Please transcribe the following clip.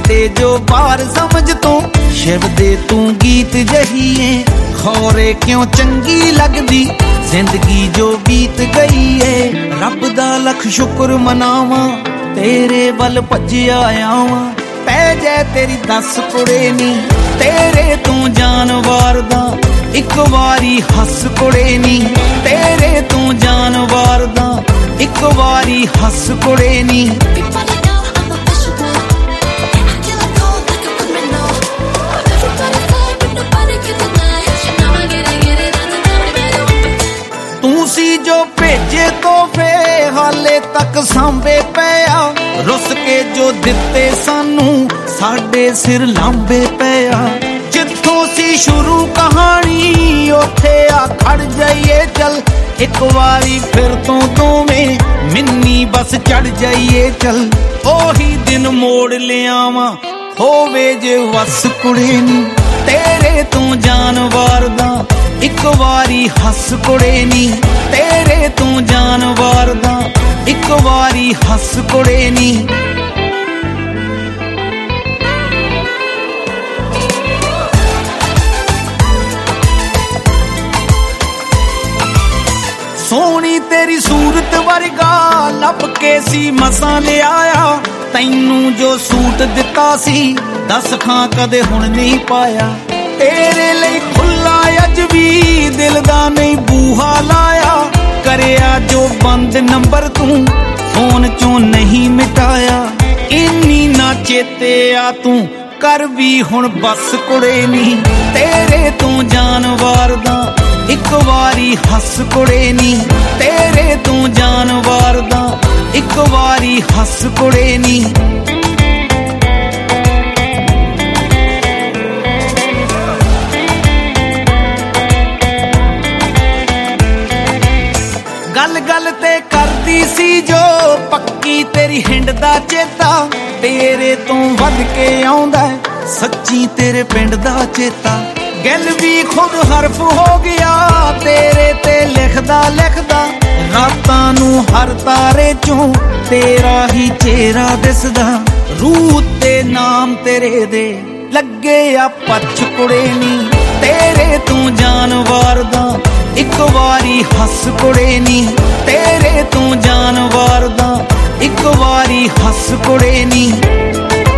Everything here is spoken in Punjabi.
ਸਾਡੇ ਜੋ ਬਾਹਰ ਸਮਝ ਤੋਂ ਸ਼ਿਵ ਦੇ ਤੂੰ ਗੀਤ ਜਹੀਏ ਖੌਰੇ ਕਿਉਂ ਚੰਗੀ ਲੱਗਦੀ ਜ਼ਿੰਦਗੀ ਜੋ ਬੀਤ ਗਈ ਏ ਰੱਬ ਦਾ ਲੱਖ ਸ਼ੁਕਰ ਮਨਾਵਾਂ ਤੇਰੇ ਵੱਲ ਭੱਜਿਆ ਆਵਾਂ ਪੈ ਜੈ ਤੇਰੀ ਦੱਸ ਕੁੜੇ ਨੀ ਤੇਰੇ ਤੂੰ ਜਾਨ ਵਾਰਦਾ ਇੱਕ ਵਾਰੀ ਹੱਸ ਕੁੜੇ ਨੀ ਤੇਰੇ ਤੂੰ ਜਾਨ ਵਾਰਦਾ ਇੱਕ ਵਾਰੀ ਹੱਸ ਕੁੜੇ ਨੀ ਤੂੰ ਸੀ ਜੋ ਭੇਜੇ ਤੋਹਫੇ ਹਾਲੇ ਤੱਕ ਸਾਂਭੇ ਪਿਆ ਰੁੱਸ ਕੇ ਜੋ ਦਿੱਤੇ ਸਾਨੂੰ ਸਾਡੇ ਸਿਰ ਲਾਂਬੇ ਪਿਆ ਜਿੱਥੋਂ ਸੀ ਸ਼ੁਰੂ ਕਹਾਣੀ ਉੱਥੇ ਆ ਖੜ ਜਾਈਏ ਚੱਲ ਇੱਕ ਵਾਰੀ ਫਿਰ ਤੋਂ ਦੋਵੇਂ ਮਿੰਨੀ ਬਸ ਚੜ ਜਾਈਏ ਚੱਲ ਉਹੀ ਦਿਨ ਮੋੜ ਲਿਆਵਾਂ ਹੋਵੇ ਜੇ ਵਸ ਕੁੜੇ ਨੀ ਤੇਰੇ ਤੂੰ ਜਾਨ ਵਾਰਦਾ ਇੱਕ ਵਾਰੀ ਹੱਸ ਕੁੜੇ ਨੀ ਤੇਰੇ ਤੂੰ ਜਾਨ ਵਾਰਦਾ ਇੱਕ ਵਾਰੀ ਹੱਸ ਕੁੜੇ ਨੀ ਸੋਹਣੀ ਤੇਰੀ ਸੂਰਤ ਵਰਗਾ ਲੱਭ ਕੇ ਸੀ ਮਸਾਂ ਲਿਆਇਆ ਤੈਨੂੰ ਜੋ ਸੂਟ ਦਿੱਤਾ ਸੀ ਦੱਸ ਖਾਂ ਕਦੇ ਹੁਣ ਨਹੀਂ ਪਾਇਆ ਤੇਰੇ ਲਈ ਖੁੱਲਾ ਅੱਜ ਵੀ ਦਿਲ ਦਾ ਨਹੀਂ ਬੂਹਾ ਲਾਇਆ ਕਰਿਆ ਜੋ ਬੰਦ ਨੰਬਰ ਤੂੰ ਫੋਨ ਚੋਂ ਨਹੀਂ ਮਿਟਾਇਆ ਇੰਨੀ ਨਾ ਚੇਤੇ ਆ ਤੂੰ ਕਰ ਵੀ ਹੁਣ ਬਸ ਕੁੜੇ ਨੀ ਤੇਰੇ ਤੂੰ ਜਾਨ ਵਾਰਦਾ ਇੱਕ ਵਾਰੀ ਹੱਸ ਕੁੜੇ ਨੀ ਤੇਰੇ ਤੂੰ ਜਾਨ ਵਾਰਦਾ ਇੱਕ ਵਾਰੀ ਹੱਸ ਕੁੜੇ ਨੀ ਗੱਲ ਗੱਲ ਤੇ ਕਰਦੀ ਸੀ ਜੋ ਪੱਕੀ ਤੇਰੀ ਹਿੰਡ ਦਾ ਚੇਤਾ ਤੇਰੇ ਤੋਂ ਵੱਧ ਕੇ ਆਉਂਦਾ ਸੱਚੀ ਤੇਰੇ ਪਿੰਡ ਦਾ ਚੇਤਾ ਗੱਲ ਵੀ ਖੁਦ ਹਰਫ ਹੋ ਗਿਆ ਤੇਰੇ ਤੇ ਲਿਖਦਾ ਲਿਖਦਾ ਰਾਤਾਂ ਨੂੰ ਹਰ ਤਾਰੇ ਚੋਂ ਤੇਰਾ ਹੀ ਚਿਹਰਾ ਦਿਸਦਾ ਰੂਹ ਤੇ ਨਾਮ ਤੇਰੇ ਦੇ ਲੱਗੇ ਆ ਪੱਛ ਕੁੜੇ ਨੀ ਤੇਰੇ ਤੂੰ ਜਾਨ ਵਾਰਦਾ ਇੱਕ ਵਾਰੀ ਹੱਸ ਕੁੜੇ ਨੀ ਤੇਰੇ ਤੂੰ ਜਾਨ ਵਾਰਦਾ ਇੱਕ ਵਾਰੀ ਹੱਸ ਕੁੜੇ ਨੀ